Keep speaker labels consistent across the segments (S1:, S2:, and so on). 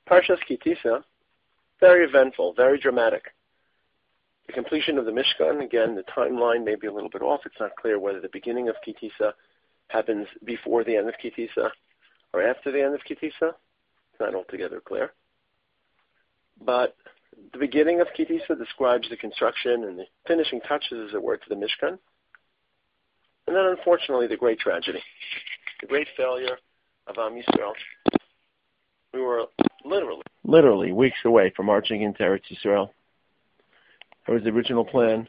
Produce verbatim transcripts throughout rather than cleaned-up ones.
S1: Parshas Ki Tisa, very eventful, very dramatic. The completion of the Mishkan, again, the timeline may be a little bit off. It's not clear whether the beginning of Ki Tisa happens before the end of Ki Tisa or after the end of Ki Tisa. It's not altogether clear. But the beginning of Ki Tisa describes the construction and the finishing touches, as it were, to the Mishkan. And then, unfortunately, the great tragedy, the great failure of Am Yisrael. We were literally, literally weeks away from marching into Eretz Yisrael. It was the original plan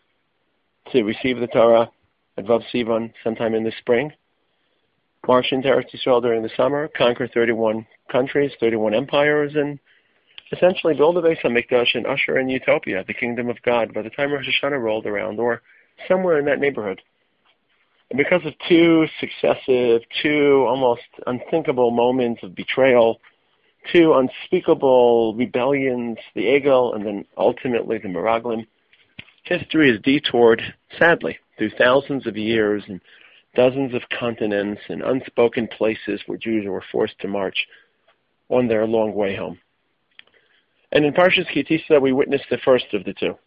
S1: to receive the Torah at Vav Sivan sometime in the spring, march into Eretz Yisrael during the summer, conquer thirty-one countries, thirty-one empires, and essentially build a Beis HaMikdash and usher in Utopia, the kingdom of God, by the time Rosh Hashanah rolled around, or somewhere in that neighborhood. And because of two successive, two almost unthinkable moments of betrayal, two unspeakable rebellions, the Egel and then ultimately the Meraglim, history is detoured, sadly, through thousands of years and dozens of continents and unspoken places where Jews were forced to march on their long way home. And in Parshas Ki Tisa, we witnessed the first of the two.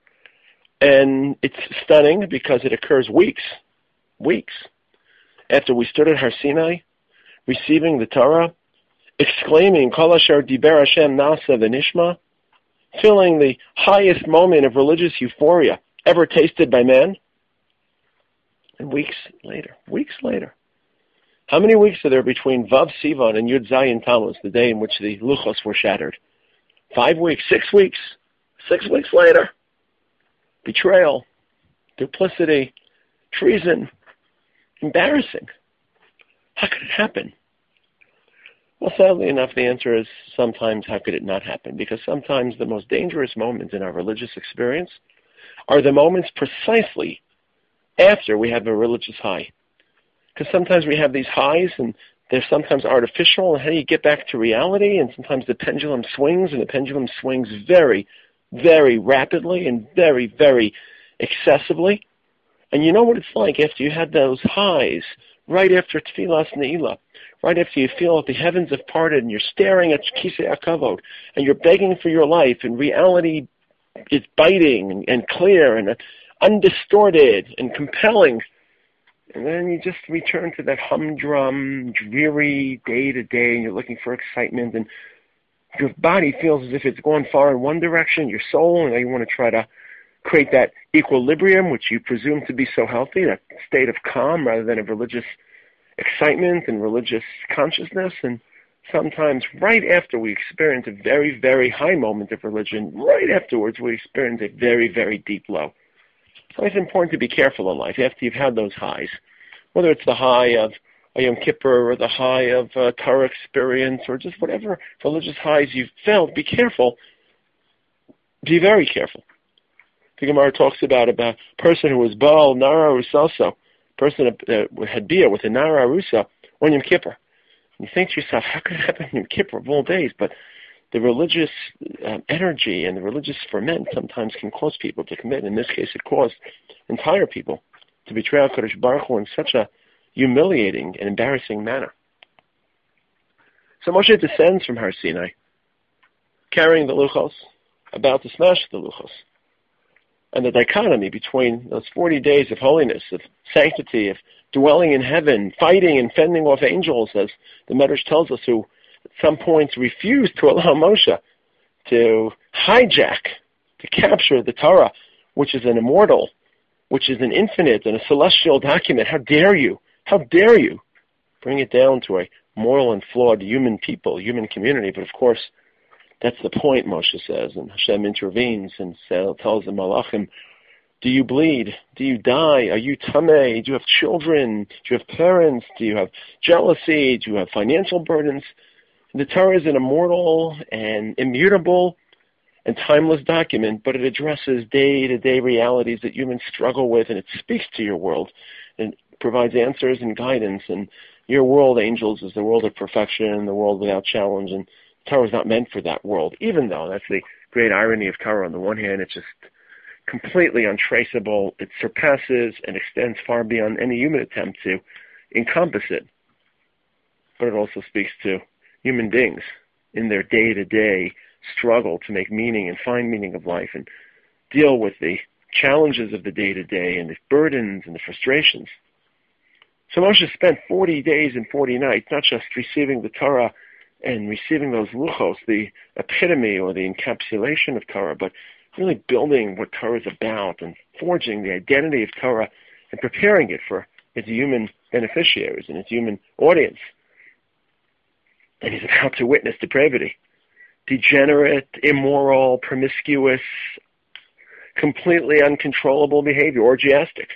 S1: And it's stunning because it occurs weeks, weeks after we stood at Har Sinai, receiving the Torah, exclaiming, Kol asher diber Hashem nasa v'nishma, feeling the highest moment of religious euphoria ever tasted by man. And weeks later, weeks later, how many weeks are there between Vav Sivan and Yud Zayin Tammuz, the day in which the Luchos were shattered? Five weeks, six weeks, six weeks later. Betrayal, duplicity, treason, embarrassing. How could it happen? Well, sadly enough, the answer is sometimes how could it not happen? Because sometimes the most dangerous moments in our religious experience are the moments precisely after we have a religious high. Because sometimes we have these highs and they're sometimes artificial, and how do you get back to reality? And sometimes the pendulum swings, and the pendulum swings very, very rapidly and very, very excessively. And you know what it's like after you had those highs, right after Tfilas Ne'ilah, right after you feel that the heavens have parted, and you're staring at Kisei HaKavod, and you're begging for your life, and reality is biting and, and clear and undistorted and compelling. And then you just return to that humdrum, dreary day-to-day, and you're looking for excitement, and your body feels as if it's going far in one direction, your soul, and now you want to try to create that equilibrium, which you presume to be so healthy, that state of calm rather than of religious excitement and religious consciousness. And sometimes right after we experience a very, very high moment of religion, right afterwards we experience a very, very deep low. So it's important to be careful in life after you've had those highs, whether it's the high of a Yom Kippur or the high of a Torah experience or just whatever religious highs you've felt. Be careful. Be very careful. The Gemara talks about about a person who was Baal Nara Rusaso, person uh, had beer with a Nara Rusa on Yom Kippur. And you think to yourself, how could it happen on Yom Kippur of all days? But the religious um, energy and the religious ferment sometimes can cause people to commit. In this case, it caused entire people to betray HaKadosh Baruch Hu in such a humiliating and embarrassing manner. So Moshe descends from Har Sinai, carrying the Luchos, about to smash the Luchos. And the dichotomy between those forty days of holiness, of sanctity, of dwelling in heaven, fighting and fending off angels, as the Medrash tells us, who at some points refused to allow Moshe to hijack, to capture the Torah, which is an immortal, which is an infinite and a celestial document. How dare you? How dare you bring it down to a mortal and flawed human people, human community? But of course, that's the point, Moshe says, and Hashem intervenes and tells the Malachim, do you bleed? Do you die? Are you tameh? Do you have children? Do you have parents? Do you have jealousy? Do you have financial burdens? The Torah is an immortal and immutable and timeless document, but it addresses day-to-day realities that humans struggle with, and it speaks to your world and provides answers and guidance. And your world, angels, is the world of perfection, the world without challenge, and Torah is not meant for that world, even though that's the great irony of Torah. On the one hand, it's just completely untraceable. It surpasses and extends far beyond any human attempt to encompass it. But it also speaks to human beings in their day-to-day struggle to make meaning and find meaning of life and deal with the challenges of the day-to-day and the burdens and the frustrations. So Moshe spent forty days and forty nights not just receiving the Torah and receiving those luchos, the epitome or the encapsulation of Torah, but really building what Torah is about and forging the identity of Torah and preparing it for its human beneficiaries and its human audience. And he's about to witness depravity. Degenerate, immoral, promiscuous, completely uncontrollable behavior, orgiastic.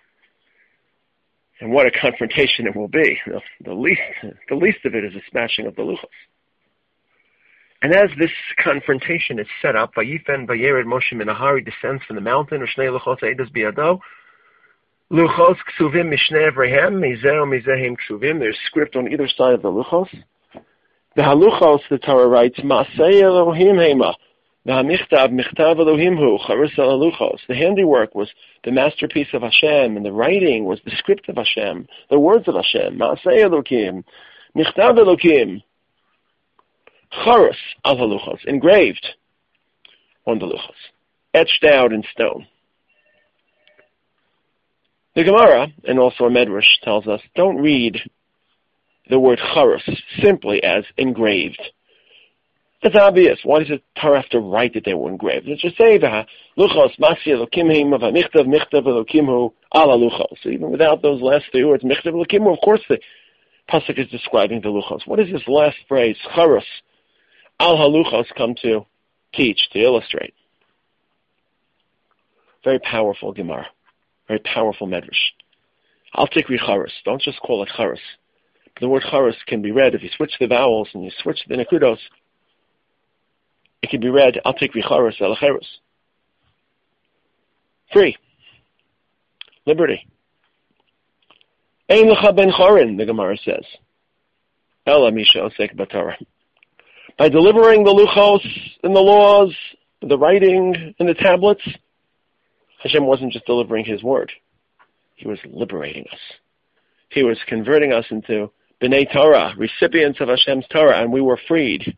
S1: And what a confrontation it will be. The, the least the least of it is a smashing of the luchos. And as this confrontation is set up, Vayifen Vayered Moshe Minahari descends from the mountain, Ushnei Luchos Eidos Biyado, Luchos Ksuvim Mishnei Evrehem, Mizeh Mizehim Ksuvim, there's script on either side of the luchos. The haluchos, the Torah writes, Ma'asei Elohim Hema, the hamichtav, michtav Elohim hu, charis haluchos. The handiwork was the masterpiece of Hashem, and the writing was the script of Hashem, the words of Hashem. Ma'asei Elohim, michtav Elohim, charis al haluchos, engraved on the luchos, etched out in stone. The Gemara, and also a Medrash, tells us, don't read the word charis simply as engraved. It's obvious. Why does the Torah have to write that they were engraved? Let's just say the luchos masi elokim him of michtav michtav elokim hu ala luchos. So even without those last three words, michtav elokim hu, of course the pasuk is describing the luchos. What does this last phrase, charis, al haluchos, come to teach, to illustrate? Very powerful Gemara. Very powerful Medrash. Al tikri charis. Don't just call it charis. The word charis can be read, if you switch the vowels and you switch the nekudos, it can be read, Al tikri charis el charis. Free. Liberty. Ein lecha ben chorin, the Gemara says. Ela misha osek b'Torah. By delivering the luchos and the laws, the writing and the tablets, Hashem wasn't just delivering His word. He was liberating us. He was converting us into B'nai Torah, recipients of Hashem's Torah, and we were freed.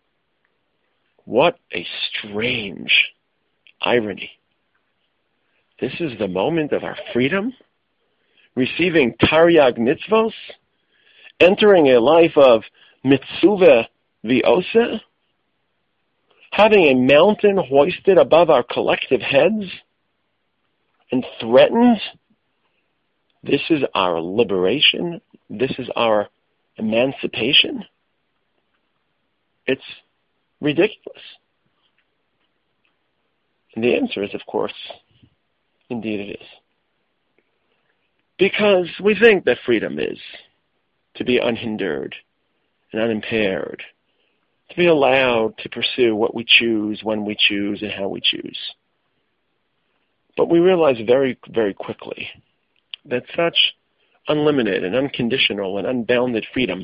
S1: What a strange irony. This is the moment of our freedom, receiving Taryag mitzvos, entering a life of mitzuvah v'oseh, having a mountain hoisted above our collective heads and threatened. This is our liberation. This is our emancipation. It's ridiculous. And the answer is, of course, indeed it is. Because we think that freedom is to be unhindered and unimpaired, to be allowed to pursue what we choose, when we choose, and how we choose. But we realize very, very quickly that such unlimited and unconditional and unbounded freedom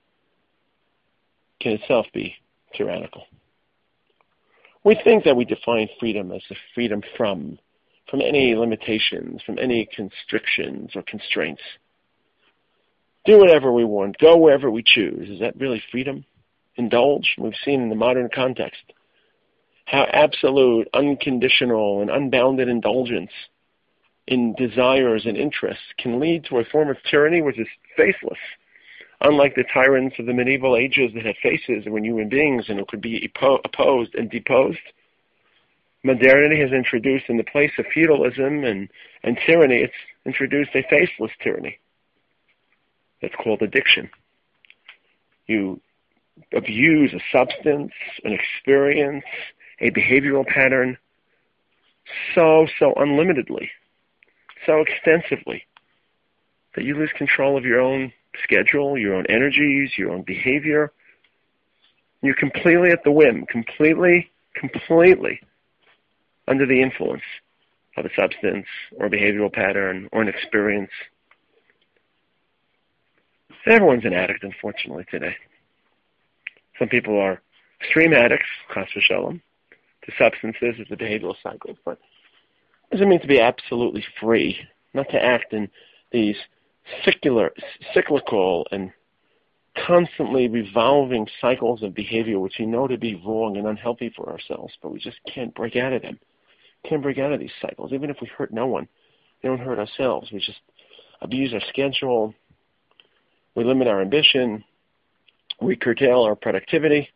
S1: can itself be tyrannical. We think that we define freedom as the freedom from, from any limitations, from any constrictions or constraints. Do whatever we want, go wherever we choose. Is that really freedom? Indulge? We've seen in the modern context how absolute, unconditional, and unbounded indulgence in desires and interests can lead to a form of tyranny which is faceless. Unlike the tyrants of the medieval ages that had faces and were human beings and who could be opposed and deposed, modernity has introduced, in the place of feudalism and, and tyranny, it's introduced a faceless tyranny. That's called addiction. You abuse a substance, an experience, a behavioral pattern so, so unlimitedly, so extensively, that you lose control of your own schedule, your own energies, your own behavior. You're completely at the whim, completely, completely under the influence of a substance or a behavioral pattern or an experience. Everyone's an addict, unfortunately, today. Some people are extreme addicts, chas v'shalom, to substances, as the behavioral cycles, but it doesn't mean to be absolutely free, not to act in these secular, cyclical and constantly revolving cycles of behavior which we know to be wrong and unhealthy for ourselves, but we just can't break out of them. Can't break out of these cycles. Even if we hurt no one, we don't hurt ourselves. We just abuse our schedule. We limit our ambition. We curtail our productivity.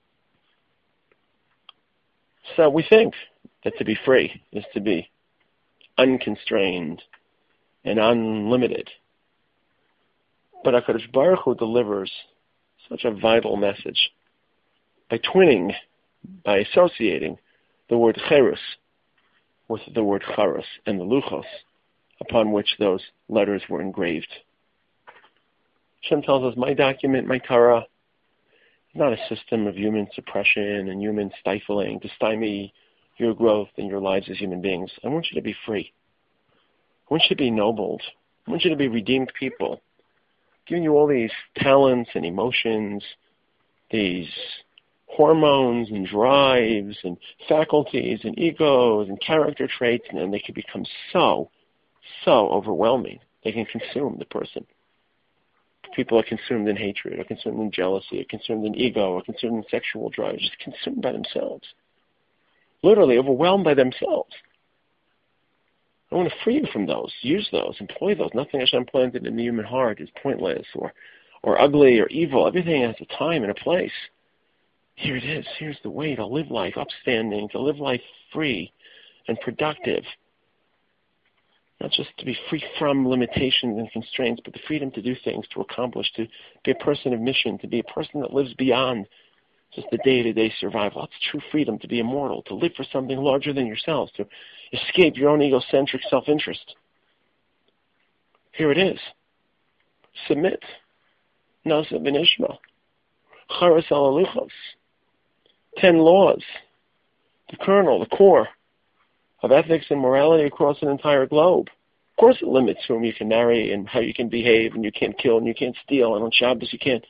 S1: So we think that to be free is to be unconstrained and unlimited. But HaKadosh Baruch Hu delivers such a vital message by twinning, by associating the word cherus with the word charos and the luchos upon which those letters were engraved. Hashem tells us, my document, my Torah, is not a system of human suppression and human stifling to stymie your growth and your lives as human beings. I want you to be free. I want you to be ennobled. I want you to be redeemed people. Giving you all these talents and emotions, these hormones and drives and faculties and egos and character traits, and then they can become so, so overwhelming. They can consume the person. People are consumed in hatred, are consumed in jealousy, are consumed in ego, are consumed in sexual drive, just consumed by themselves. Literally overwhelmed by themselves. I want to free you from those. Use those. Employ those. Nothing Hashem planted in the human heart is pointless or, or ugly or evil. Everything has a time and a place. Here it is. Here's the way to live life upstanding, to live life free and productive. Not just to be free from limitations and constraints, but the freedom to do things, to accomplish, to be a person of mission, to be a person that lives beyond just the day-to-day survival. That's true freedom, to be immortal, to live for something larger than yourselves, to escape your own egocentric self-interest. Here it is. Submit. Nasa v'nishma. Charas al aluchos. Ten laws. The kernel, the core of ethics and morality across an entire globe. Of course it limits whom you can marry and how you can behave, and you can't kill and you can't steal, and on Shabbos you can't.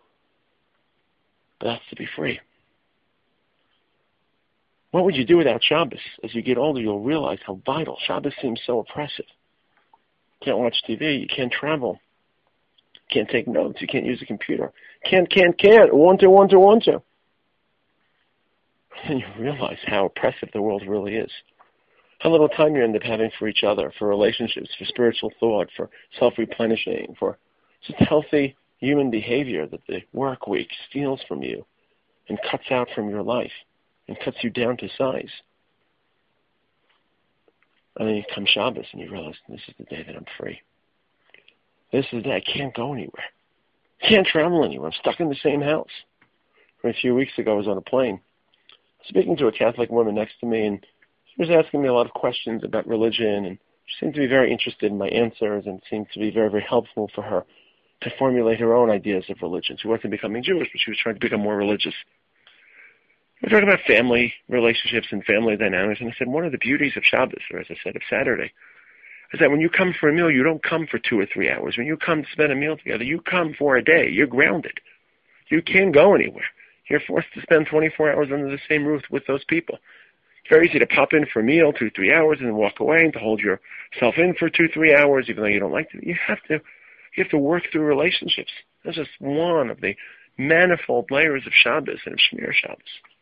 S1: But that's to be free. What would you do without Shabbos? As you get older, you'll realize how vital. Shabbos seems so oppressive. You can't watch T V, you can't travel, you can't take notes, you can't use a computer. Can't, can't, can't, want to, want to, want to. And you realize how oppressive the world really is. How little time you end up having for each other, for relationships, for spiritual thought, for self-replenishing, for just healthy human behavior that the work week steals from you and cuts out from your life and cuts you down to size. And then you come Shabbos and you realize, this is the day that I'm free. This is the day I can't go anywhere. I can't travel anywhere. I'm stuck in the same house. A few weeks ago, I was on a plane, speaking to a Catholic woman next to me, and she was asking me a lot of questions about religion, and she seemed to be very interested in my answers, and it seemed to be very, very helpful for her to formulate her own ideas of religion. She wasn't becoming Jewish, but she was trying to become more religious. We were talking about family relationships and family dynamics, and I said, one of the beauties of Shabbos, or as I said, of Saturday, is that when you come for a meal, you don't come for two or three hours. When you come to spend a meal together, you come for a day. You're grounded. You can't go anywhere. You're forced to spend twenty-four hours under the same roof with those people. It's very easy to pop in for a meal, two, three hours, and then walk away, and to hold yourself in for two, three hours, even though you don't like to. You have to, you have to work through relationships. That's just one of the manifold layers of Shabbos and of Shmir Shabbos.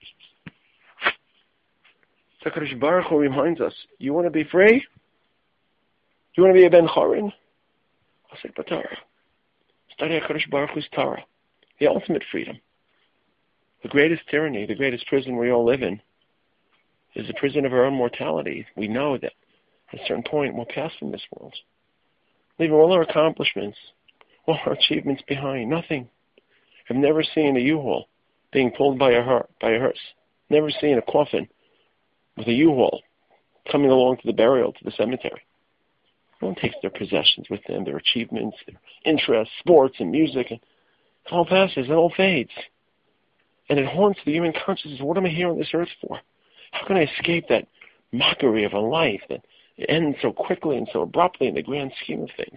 S1: So HaKadosh Baruch Hu reminds us, you want to be free? You want to be a Ben Chorin? Asik b'Torah. Study HaKadosh Baruch Hu's Torah. The ultimate freedom. The greatest tyranny, the greatest prison we all live in, is the prison of our own mortality. We know that at a certain point we'll pass from this world. Leaving all our accomplishments, all our achievements behind. Nothing. I've never seen a U-Haul being pulled by a, her- by a hearse. Never seen a coffin with a U-Haul coming along to the burial, to the cemetery. No one takes their possessions with them, their achievements, their interests, sports, and music. And it all passes. It all fades. And it haunts the human consciousness. What am I here on this earth for? How can I escape that mockery of a life that ends so quickly and so abruptly in the grand scheme of things?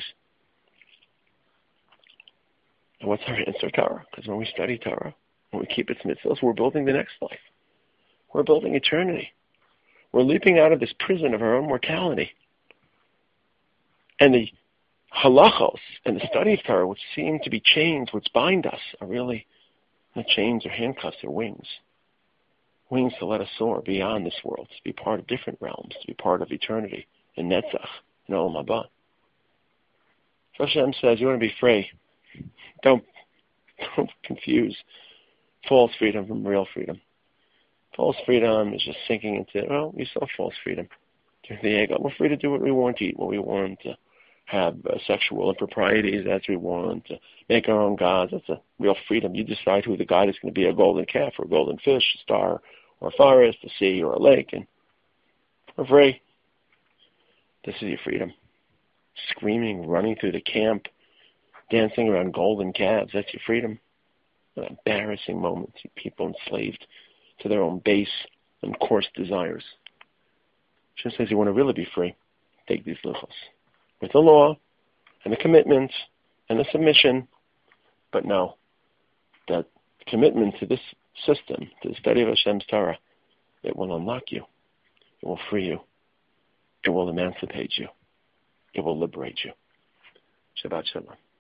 S1: And what's our answer? Torah. Because when we study Torah, when we keep its mitzvahs, we're building the next life. We're building eternity. We're leaping out of this prison of our own mortality. And the halachos and the study of Torah, which seem to be chains which bind us, are really not chains or handcuffs, they're wings. Wings to let us soar beyond this world, to be part of different realms, to be part of eternity, in Netzach, in Olam Haba. So Hashem says, you want to be free. Don't, don't confuse false freedom from real freedom. False freedom is just sinking into, well, we still have false freedom. The ego. We're free to do what we want, to eat what we want, to have uh, sexual improprieties as we want, to make our own gods. That's a real freedom. You decide who the god is going to be, a golden calf or a golden fish, a star or a forest, a sea or a lake, and we're free. This is your freedom. Screaming, running through the camp, dancing around golden calves, that's your freedom. An embarrassing moment. See people enslaved to their own base and coarse desires. Hashem says you want to really be free. Take these luchos. With the law and the commitment and the submission, but know that commitment to this system, to the study of Hashem's Torah, it will unlock you. It will free you. It will emancipate you. It will liberate you. Shabbat Shalom.